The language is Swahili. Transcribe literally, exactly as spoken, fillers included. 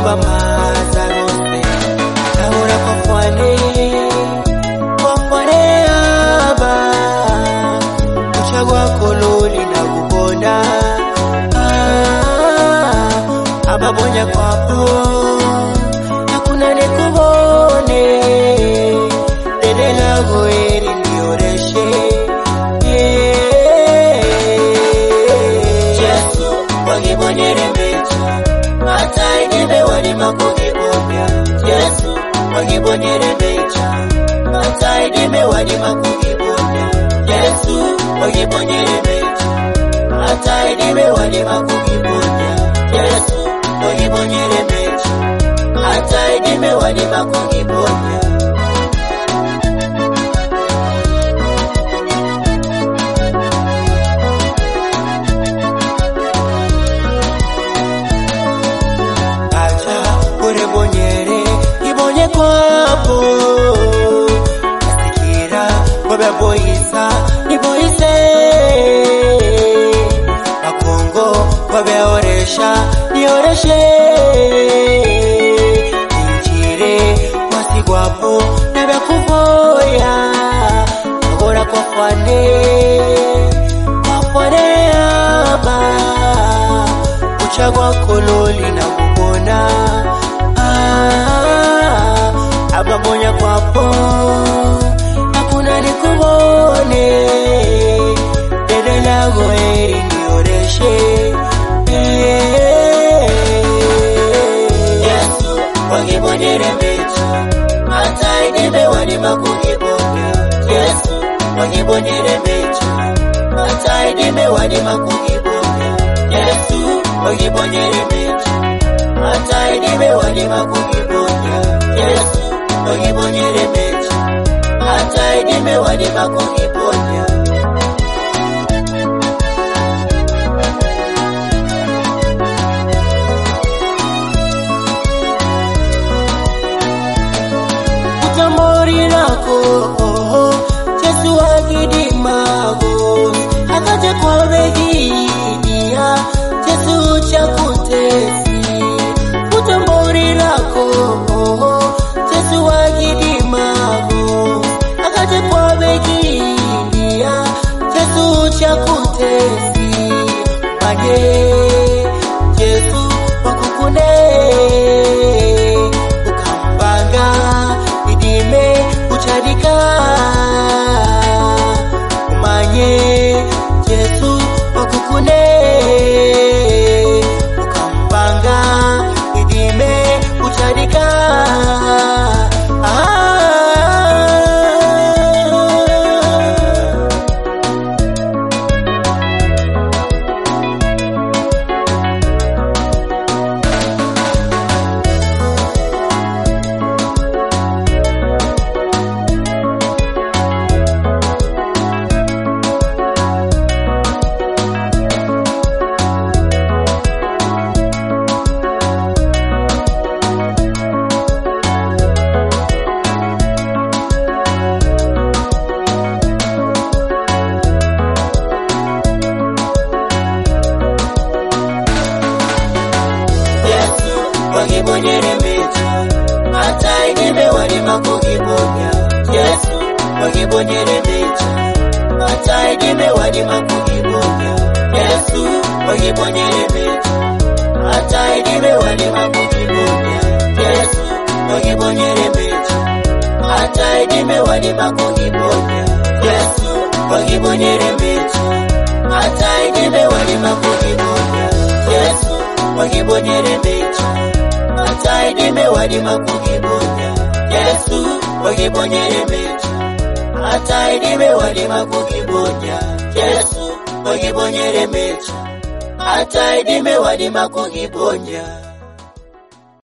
Kumba maza rose Taura kwa fwane Kwa fwane aba Kuchagua kololi na kubonda ah, Aba bonya kwapo Hakuna nikubone Dede lago eri nioreshe Yesu wangibonyere mecha Matai nibe wani makugibonya Yesu wangibonyere mecha Matai nibe wani makugibonya Yesu wangibonyere mecha Matai nibe wani makugibonya Yesu wangibonyere mecha Matai nibe wani makugibonya Kwapo Asikira Kwa boisa Ni boise Makongo Kwa oresha Ni oreshe Injire Wasigwapo Nebe kuvoya Agora kwa fwane Kwa fwane aba Uchagwa kololi na kupona Aba monya kwapo Hakuna nikubone Dede lago eri nioreshe Yesu wangibonyere mecha Matai nibe wani makugibonya Yesu wangibonyere mecha Matai nibe wani makugibonya Yesu wangibonyere mecha Matai nibe wani makugibonya Yesu wangibonyere mecha Matai nibe wani makugibonya Utamori lako Yesu wagidimago Akaja kwa vegidia Yesu chakutesi Utamori lako Yesu wagidimago Akaja kwa vegidia Yesu chakutesi Manye Yesu wakukune Ukambanga Idime uchadika Umanye Yesu wakukune Ukambanga Idime uchadika ah. Wangibonyere mecha Matai nibe wani makugibonya Yesu wangibonyere mecha Matai nibe wani makugibonya Yesu wangibonyere mecha Matai nibe wani makugibonya Yesu wangibonyere mecha Matai nibe wani makugibonya Yesu wangibonyere mecha Matai nibe wani makugibonya Yesu wangibonyere mecha Matai nibe wani makugibonya Yesu wangibonyere mecha Matai nibe wani makugibonya Yesu wangibonyere mecha Matai nibe wani makugibonya